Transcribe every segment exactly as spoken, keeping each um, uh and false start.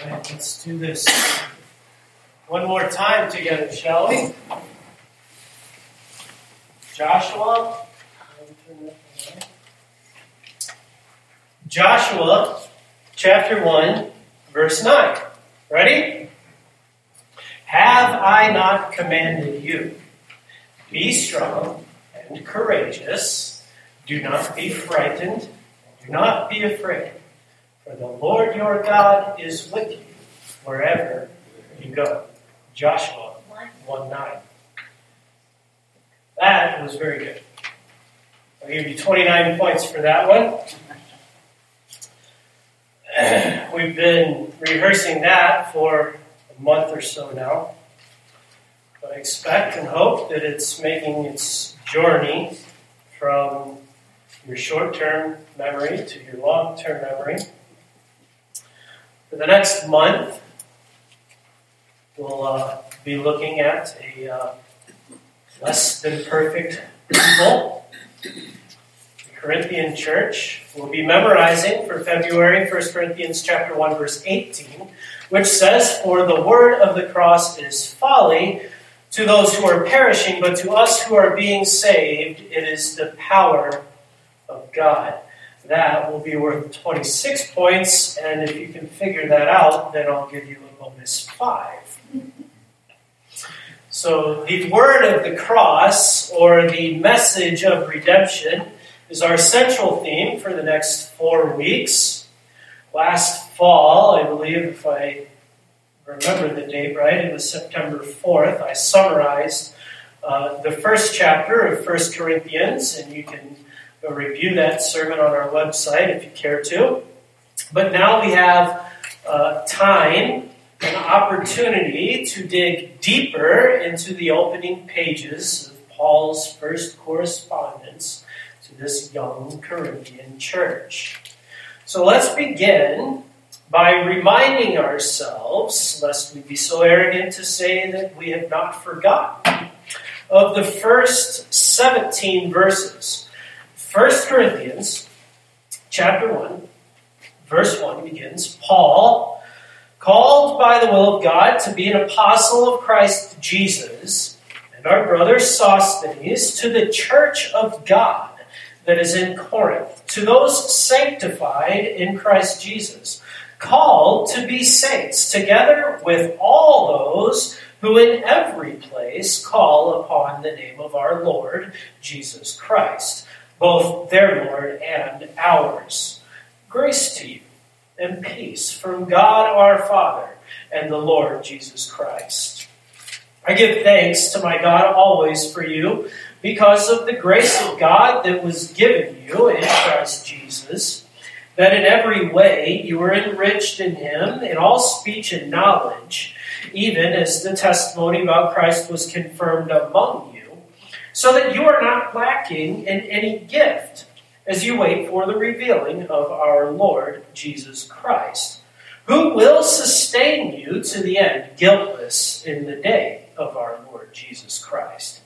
right, let's do this one more time together, shall we? Joshua. Joshua, chapter one, verse nine. Ready? Have I not commanded you? Be strong and courageous. Do not be frightened. Do not be afraid. For the Lord your God is with you wherever you go. Joshua one nine. That was very good. I'll give you twenty-nine points for that one. We've been rehearsing that for a month or so now. But I expect and hope that it's making its journey from your short-term memory to your long-term memory. For the next month, we'll uh, be looking at a uh, less than perfect people. The Corinthian church. We'll be memorizing for February First Corinthians chapter one, verse eighteen, which says, "For the word of the cross is folly to those who are perishing, but to us who are being saved, it is the power of God." That will be worth twenty-six points, and if you can figure that out, then I'll give you a bonus five. So the word of the cross, or the message of redemption, is our central theme for the next four weeks. Last fall, I believe, if I remember the date right, it was September fourth, I summarized uh, the first chapter of First Corinthians, and you can go review that sermon on our website if you care to. But now we have uh, time and opportunity to dig deeper into the opening pages of Paul's first correspondence to this young Corinthian church. So let's begin by reminding ourselves, lest we be so arrogant to say that we have not forgotten, of the first seventeen verses. First Corinthians chapter one, verse one begins, "Paul, called by the will of God to be an apostle of Christ Jesus, and our brother Sosthenes, to the church of God that is in Corinth, to those sanctified in Christ Jesus, called to be saints, together with all those who in every place call upon the name of our Lord Jesus Christ, both their Lord and ours. Grace to you and peace from God our Father and the Lord Jesus Christ. I give thanks to my God always for you, because of the grace of God that was given you in Christ Jesus, that in every way you were enriched in him, in all speech and knowledge, even as the testimony about Christ was confirmed among you, so that you are not lacking in any gift, as you wait for the revealing of our Lord Jesus Christ, who will sustain you to the end, guiltless in the day of our Lord Jesus Christ.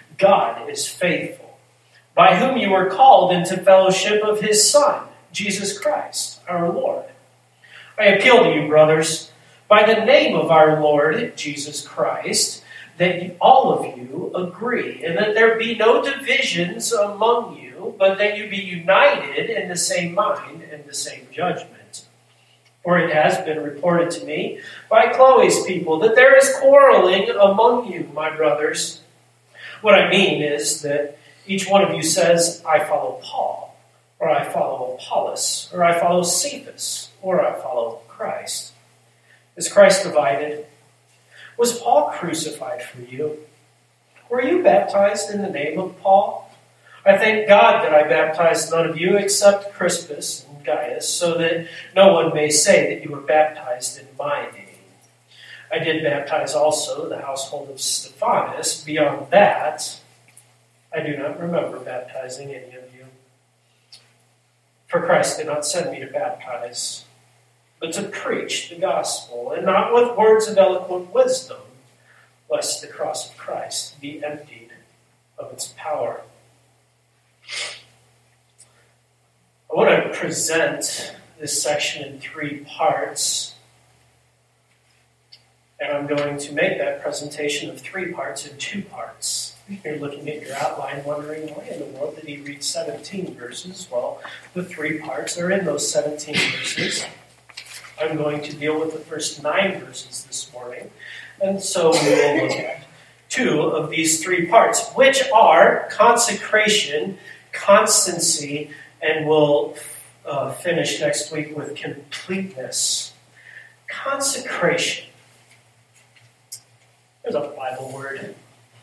God is faithful, by whom you were called into fellowship of his Son, Jesus Christ, our Lord. I appeal to you, brothers, by the name of our Lord Jesus Christ, that you, all of you agree, and that there be no divisions among you, but that you be united in the same mind and the same judgment. For it has been reported to me by Chloe's people that there is quarreling among you, my brothers. What I mean is that each one of you says, I follow Paul, or I follow Apollos, or I follow Cephas, or I follow Christ. Is Christ divided? Was Paul crucified for you? Were you baptized in the name of Paul? I thank God that I baptized none of you except Crispus and Gaius, so that no one may say that you were baptized in my name. I did baptize also the household of Stephanas. Beyond that, I do not remember baptizing any of you. For Christ did not send me to baptize, but to preach the gospel, and not with words of eloquent wisdom, lest the cross of Christ be emptied of its power. I want to present this section in three parts. And I'm going to make that presentation of three parts in two parts. You're looking at your outline wondering, why in the world did he read seventeen verses? Well, the three parts are in those seventeen verses. I'm going to deal with the first nine verses this morning. And so we will look at two of these three parts, which are consecration, constancy, and we'll uh, finish next week with completeness. Consecration. There's a Bible word.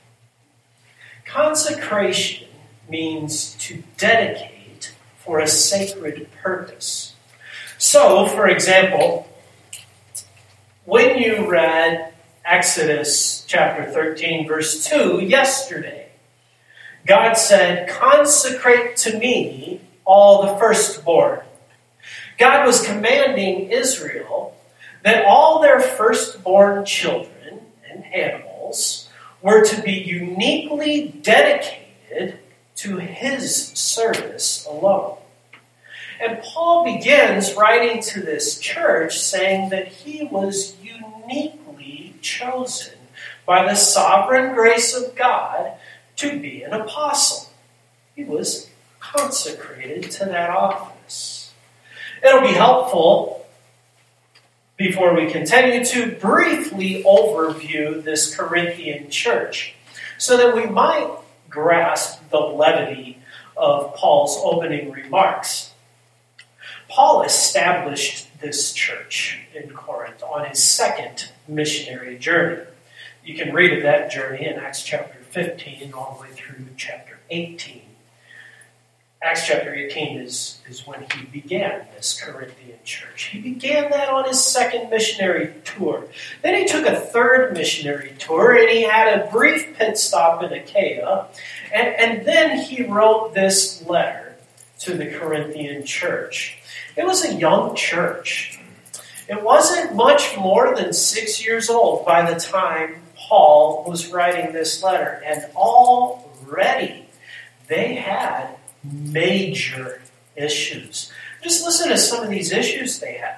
Consecration means to dedicate for a sacred purpose. So, for example, when you read Exodus chapter thirteen, verse two yesterday, God said, "Consecrate to me all the firstborn." God was commanding Israel that all their firstborn children and animals were to be uniquely dedicated to His service alone. And Paul begins writing to this church saying that he was uniquely chosen by the sovereign grace of God to be an apostle. He was consecrated to that office. It'll be helpful, before we continue, to briefly overview this Corinthian church so that we might grasp the levity of Paul's opening remarks. Paul established this church in Corinth on his second missionary journey. You can read of that journey in Acts chapter fifteen all the way through chapter eighteen. Acts chapter eighteen is, is when he began this Corinthian church. He began that on his second missionary tour. Then he took a third missionary tour, and he had a brief pit stop in Achaia. And, and then he wrote this letter to the Corinthian church. It was a young church. It wasn't much more than six years old by the time Paul was writing this letter. And already they had major issues. Just listen to some of these issues they had.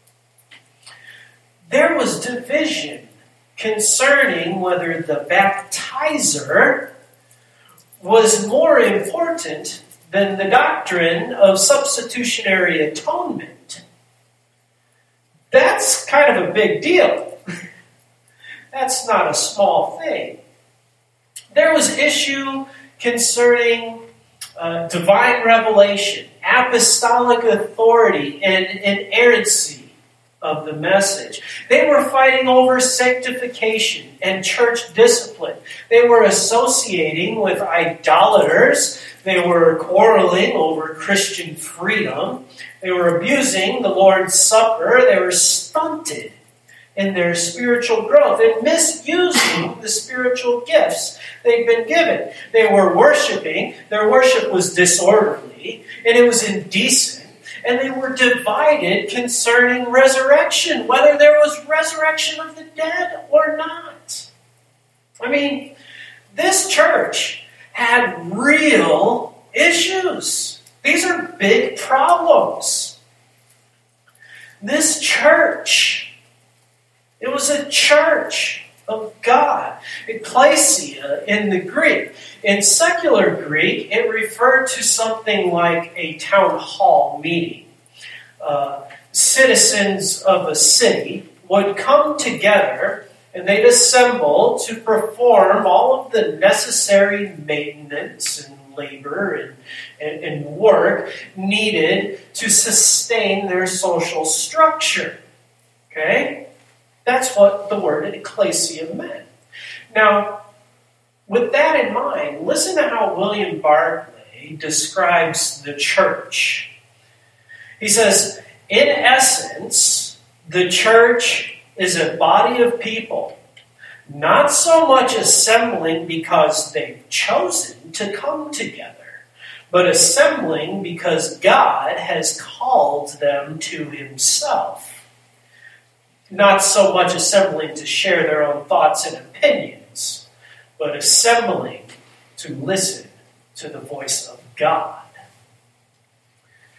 There was division concerning whether the baptizer was more important than the doctrine of substitutionary atonement. That's kind of a big deal. That's not a small thing. There was issue concerning uh, divine revelation, apostolic authority, and inerrancy of the message. They were fighting over sanctification and church discipline. They were associating with idolaters. They were quarreling over Christian freedom. They were abusing the Lord's Supper. They were stunted in their spiritual growth and misusing the spiritual gifts they'd been given. They were worshiping. Their worship was disorderly, and it was indecent. And they were divided concerning resurrection, whether there was resurrection of the dead or not. I mean, this church had real issues. These are big problems. This church, it was a church of God. Ecclesia in the Greek. In secular Greek, it referred to something like a town hall meeting. Uh, citizens of a city would come together and they'd assemble to perform all of the necessary maintenance and labor and, and, and work needed to sustain their social structure. Okay? That's what the word ecclesia meant. Now, with that in mind, listen to how William Barclay describes the church. He says, in essence, the church is a body of people, not so much assembling because they've chosen to come together, but assembling because God has called them to Himself. Not so much assembling to share their own thoughts and opinions, but assembling to listen to the voice of God.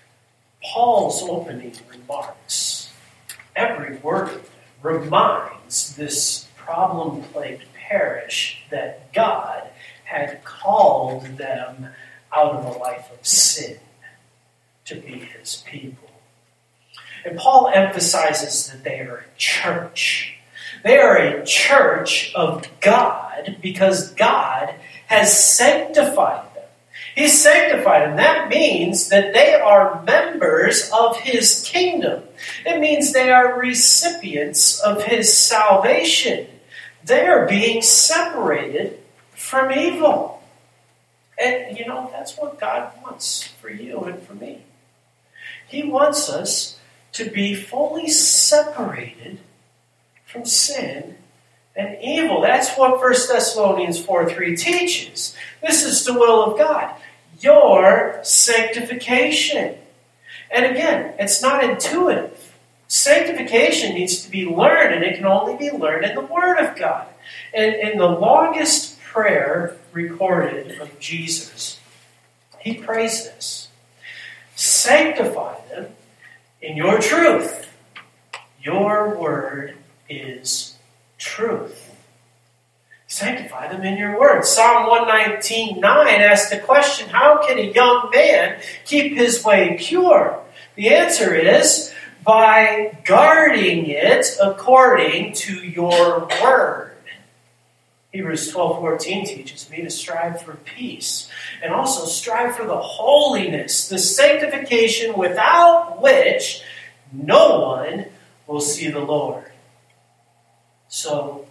Paul's opening remarks, every word of them, reminds reminds this problem-plagued parish that God had called them out of a life of sin to be his people. And Paul emphasizes that they are a church. They are a church of God because God has sanctified them. He's sanctified them. That means that they are members of his kingdom. It means they are recipients of his salvation. They are being separated from evil. And, you know, that's what God wants for you and for me. He wants us to be fully separated from sin and evil. That's what First Thessalonians four three teaches. This is the will of God, your sanctification. And again, it's not intuitive. Sanctification needs to be learned, and it can only be learned in the Word of God. And in the longest prayer recorded of Jesus, he prays this: sanctify them in your truth. Your word is truth. Sanctify them in your word. Psalm one nineteen nine asks the question, how can a young man keep his way pure? The answer is by guarding it according to your word. Hebrews twelve fourteen teaches me to strive for peace and also strive for the holiness, the sanctification without which no one will see the Lord. So,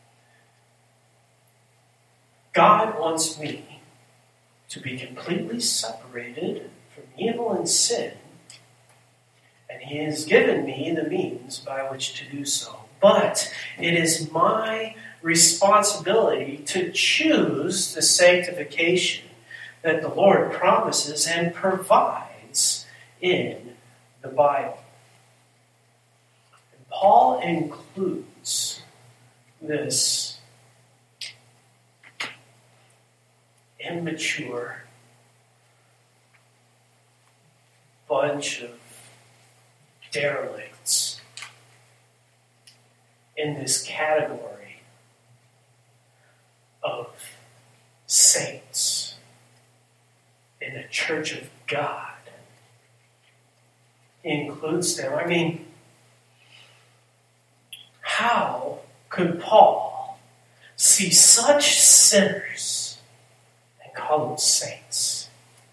God wants me to be completely separated from evil and sin, and he has given me the means by which to do so. But it is my responsibility to choose the sanctification that the Lord promises and provides in the Bible. And Paul includes this immature bunch of derelicts in this category of saints in the church of God. He includes them. I mean, how could Paul see such sinners and call them saints?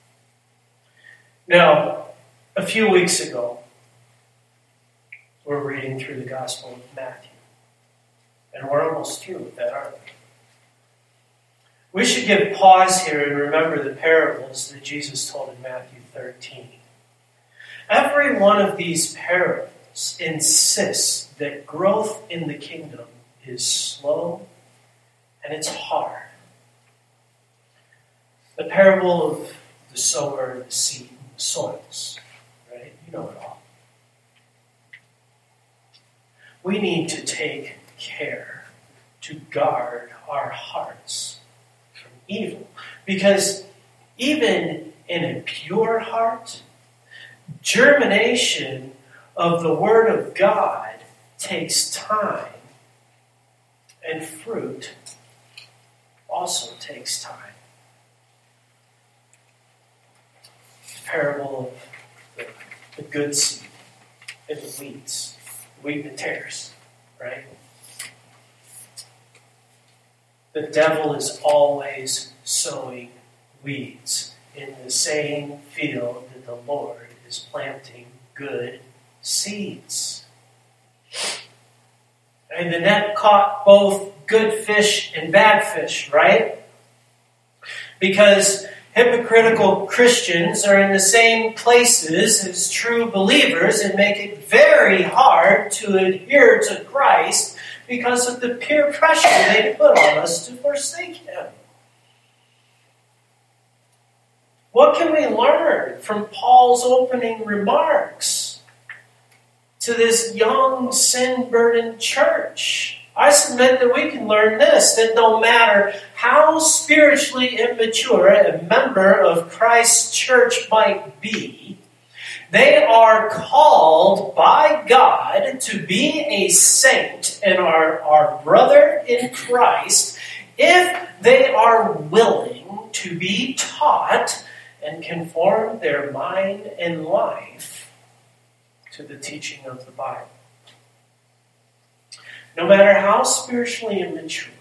Now, a few weeks ago, we're reading through the Gospel of Matthew. And we're almost through with that, aren't we? We should give pause here and remember the parables that Jesus told in Matthew thirteen. Every one of these parables insists that growth in the kingdom is slow and it's hard. The parable of the sower, the seed, and the soils, right? You know it all. We need to take care to guard our hearts from evil. Because even in a pure heart, germination of the Word of God takes time, and fruit also takes time. The parable of the, the good seed and the weeds, the wheat and the tares, right? The devil is always sowing weeds in the same field that the Lord is planting good seeds. And the net caught both good fish and bad fish, right? Because hypocritical Christians are in the same places as true believers and make it very hard to adhere to Christ because of the peer pressure they put on us to forsake Him. What can we learn from Paul's opening remarks to this young, sin-burdened church? I submit that we can learn this, that no matter how spiritually immature a member of Christ's church might be, They are called by God to be a saint and are our brother in Christ if they are willing to be taught and conform their mind and life to the teaching of the Bible. No matter how spiritually immature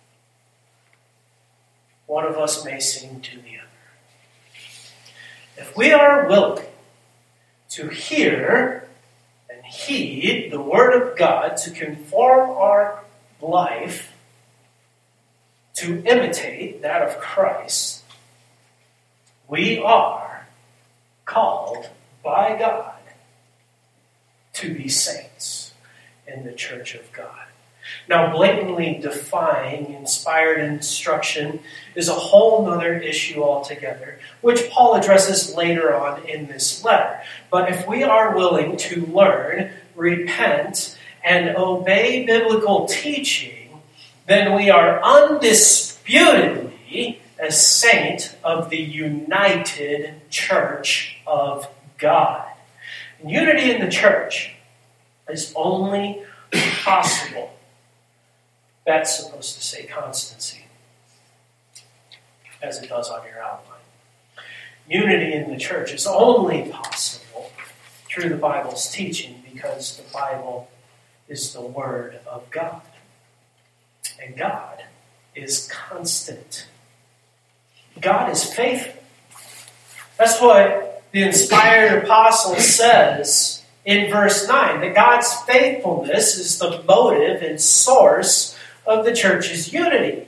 one of us may seem to the other, if we are willing to hear and heed the Word of God, to conform our life to imitate that of Christ, we are called by God to be saints in the church of God. Now, blatantly defying inspired instruction is a whole other issue altogether, which Paul addresses later on in this letter. But if we are willing to learn, repent, and obey biblical teaching, then we are undisputedly a saint of the united church of God. And unity in the church is only possible. That's supposed to say constancy, as it does on your outline. Unity in the church is only possible through the Bible's teaching, because the Bible is the Word of God. And God is constant. God is faithful. That's what the inspired apostle says in verse nine, that God's faithfulness is the motive and source of the church's unity.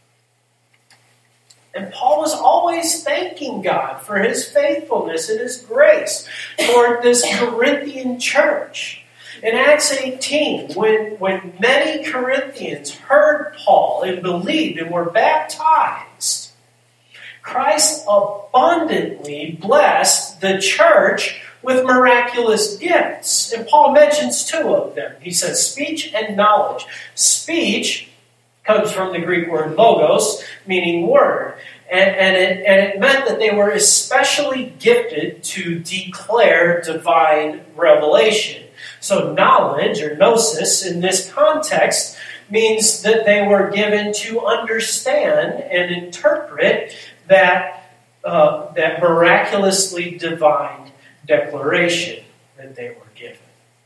And Paul was always thanking God for his faithfulness and his grace toward this Corinthian church. In Acts eighteen, when, when many Corinthians heard Paul and believed and were baptized, Christ abundantly blessed the church with miraculous gifts. And Paul mentions two of them. He says speech and knowledge. Speech comes from the Greek word logos, meaning word. And, and, it, and it meant that they were especially gifted to declare divine revelation. So knowledge, or gnosis, in this context, means that they were given to understand and interpret that, uh, that miraculously divine declaration that they were given.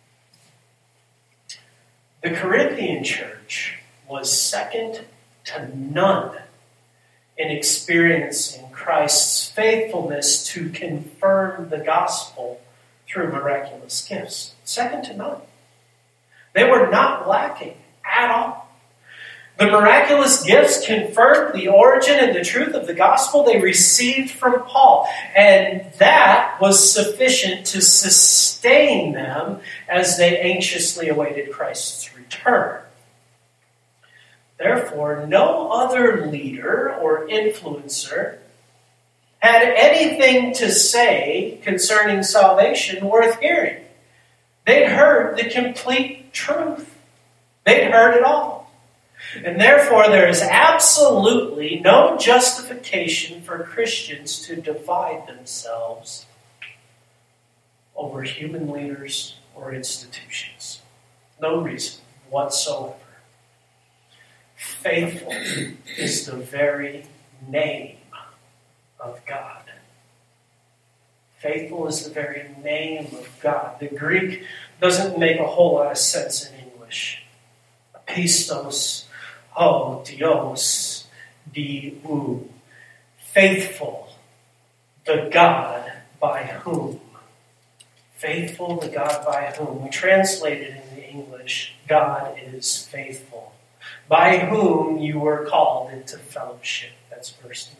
The Corinthian church was second to none in experiencing Christ's faithfulness to confirm the gospel through miraculous gifts. Second to none. They were not lacking at all. The miraculous gifts confirmed the origin and the truth of the gospel they received from Paul. And that was sufficient to sustain them as they anxiously awaited Christ's return. Therefore, no other leader or influencer had anything to say concerning salvation worth hearing. They'd heard the complete truth. They'd heard it all. And therefore, there is absolutely no justification for Christians to divide themselves over human leaders or institutions. No reason whatsoever. Faithful is the very name of God. Faithful is the very name of God. The Greek doesn't make a whole lot of sense in English. Pistos, ho, dios, diu. Faithful, the God by whom. Faithful, the God by whom. We translate it in the English, God is faithful, by whom you were called into fellowship. That's verse nine.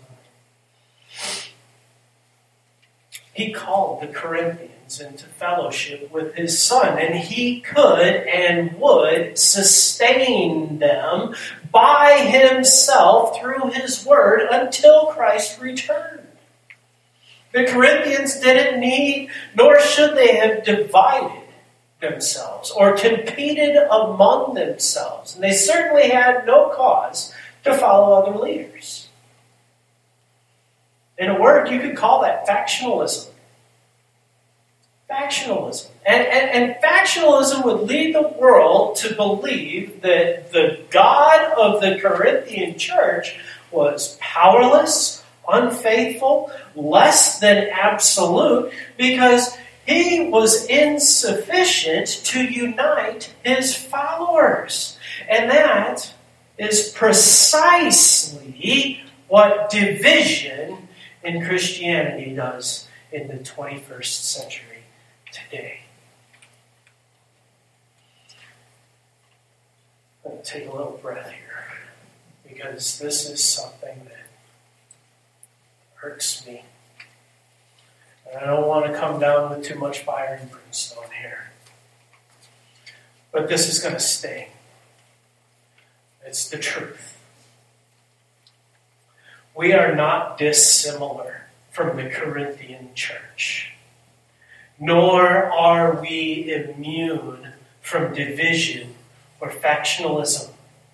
He called the Corinthians into fellowship with his Son, and he could and would sustain them by himself through his word until Christ returned. The Corinthians didn't need, nor should they have divided themselves or competed among themselves. And they certainly had no cause to follow other leaders. In a word, you could call that factionalism. Factionalism. And, and, and factionalism would lead the world to believe that the God of the Corinthian church was powerless, unfaithful, less than absolute, because he was insufficient to unite his followers. And that is precisely what division in Christianity does in the twenty-first century today. I'm going to take a little breath here, because this is something that irks me. And I don't want to come down with too much fire and brimstone here. But this is going to sting. It's the truth. We are not dissimilar from the Corinthian church, nor are we immune from division or factionalism.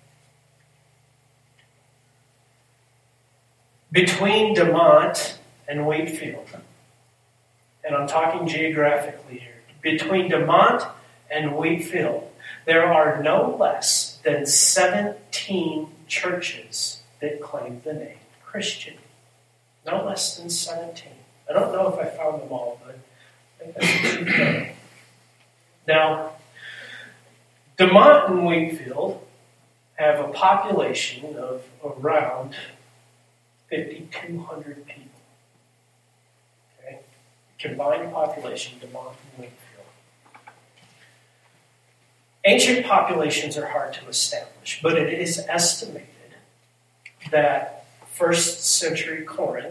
Between DeMont and Wakefield, and I'm talking geographically here, between DeMont and Wakefield, there are no less than seventeen churches that claim the name Christian. No less than seventeen. I don't know if I found them all, but I think that's pretty good. Now, DeMont and Wakefield have a population of around fifty-two hundred people. Okay? Combined population, DeMont and Wakefield. Ancient populations are hard to establish, but it is estimated that first century Corinth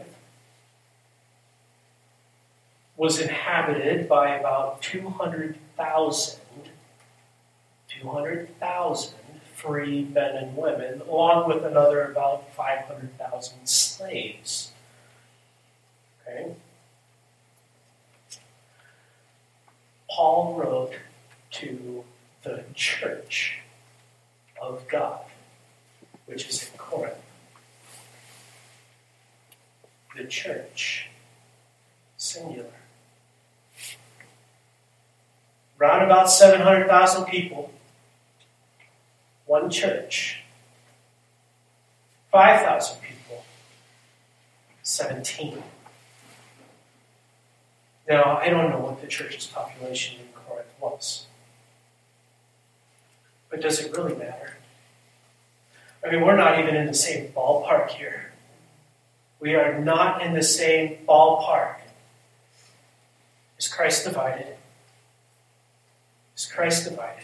was inhabited by about two hundred thousand, two hundred thousand free men and women, along with another about five hundred thousand slaves. Okay? Paul wrote to the church of God, which is in Corinth. The church, singular. Around about seven hundred thousand people, one church. five thousand people, seventeen. Now, I don't know what the church's population in Corinth was. But does it really matter? I mean, we're not even in the same ballpark here. We are not in the same ballpark. Is Christ divided? Is Christ divided?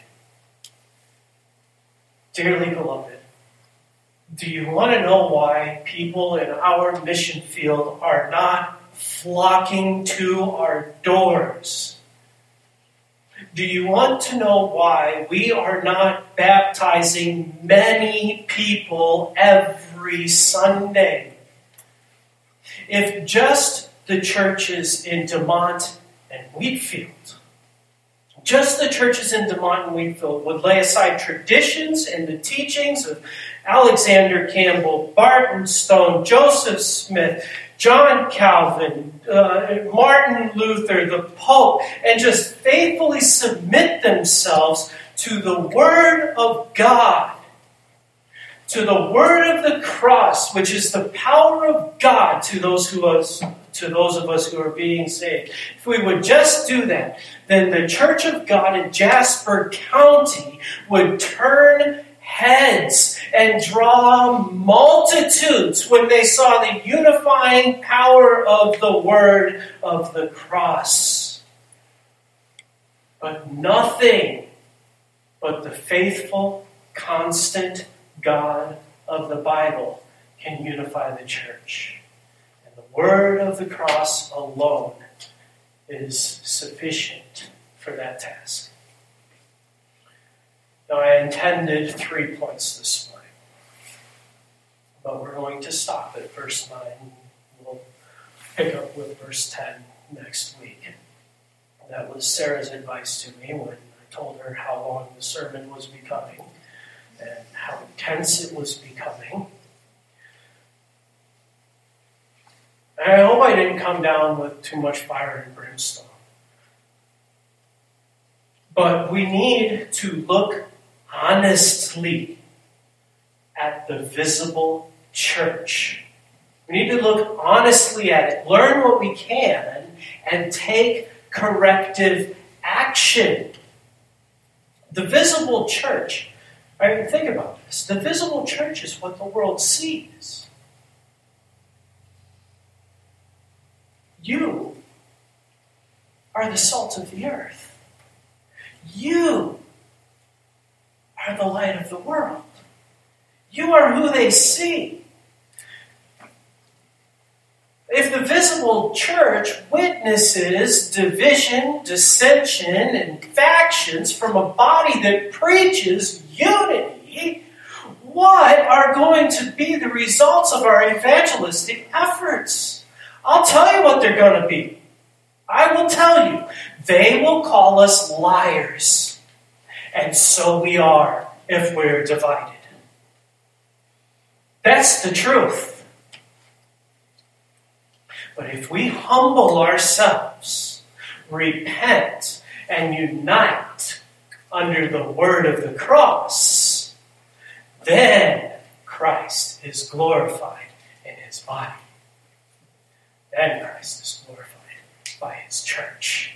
Dearly beloved, do you want to know why people in our mission field are not flocking to our doors? Do you want to know why we are not baptizing many people every Sunday? If just the churches in DeMont and Wheatfield, just the churches in DeMont and Wheatfield would lay aside traditions and the teachings of Alexander Campbell, Barton Stone, Joseph Smith, John Calvin, uh, Martin Luther, the Pope, and just faithfully submit themselves to the Word of God, to the Word of the cross, which is the power of God to those who us, to those of us who are being saved. If we would just do that, then the Church of God in Jasper County would turn heads and draw multitudes when they saw the unifying power of the word of the cross. But nothing but the faithful, constant God of the Bible can unify the church. And the word of the cross alone is sufficient for that task. Now, I intended three points this morning, but we're going to stop at verse nine. We'll pick up with verse ten next week. That was Sarah's advice to me when I told her how long the sermon was becoming and how intense it was becoming. And I hope I didn't come down with too much fire and brimstone. But we need to look honestly at the visible church. We need to look honestly at it, learn what we can, and take corrective action. The visible church, I mean, think about this. The visible church is what the world sees. You are the salt of the earth. You are the light of the world. You are who they see. If the visible church witnesses division, dissension, and factions from a body that preaches unity, what are going to be the results of our evangelistic efforts? I'll tell you what they're going to be. I will tell you. They will call us liars. And so we are if we're divided. That's the truth. But if we humble ourselves, repent, and unite under the word of the cross, then Christ is glorified in his body. Then Christ is glorified by his church.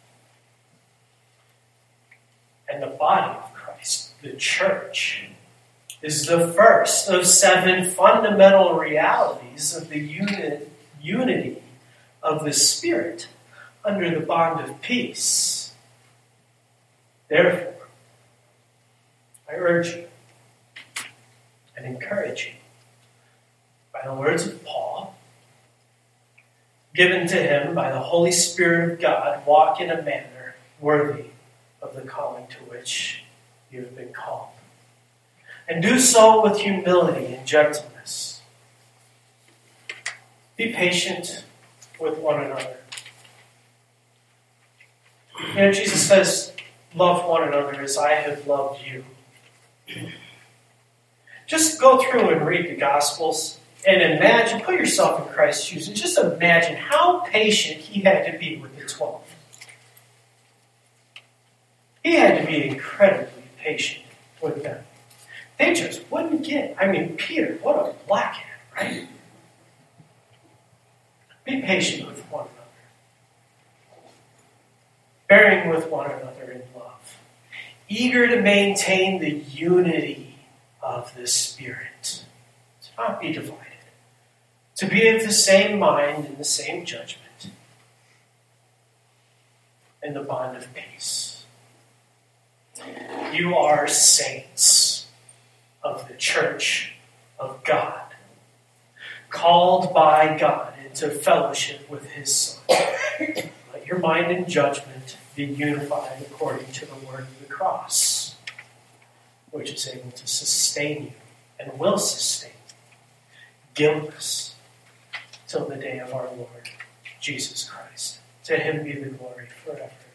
And the body of Christ, the church, is the first of seven fundamental realities of the unit, unity of the Spirit under the bond of peace. Therefore, I urge you and encourage you by the words of Paul, given to him by the Holy Spirit of God, walk in a manner worthy of the calling to which you have been called. And do so with humility and gentleness. Be patient with one another. You know, Jesus says, love one another as I have loved you. Just go through and read the Gospels and imagine, put yourself in Christ's shoes, and just imagine how patient he had to be with the twelve. He had to be incredibly patient with them. They just wouldn't get, I mean, Peter, what a blackhead, right? Be patient with one another. Bearing with one another in love. Eager to maintain the unity of the Spirit. To not be divided. To be of the same mind and the same judgment. In the bond of peace. You are saints of the church of God, called by God into fellowship with his Son. Let your mind and judgment be unified according to the word of the cross, which is able to sustain you and will sustain you, guiltless, till the day of our Lord Jesus Christ. To him be the glory forever.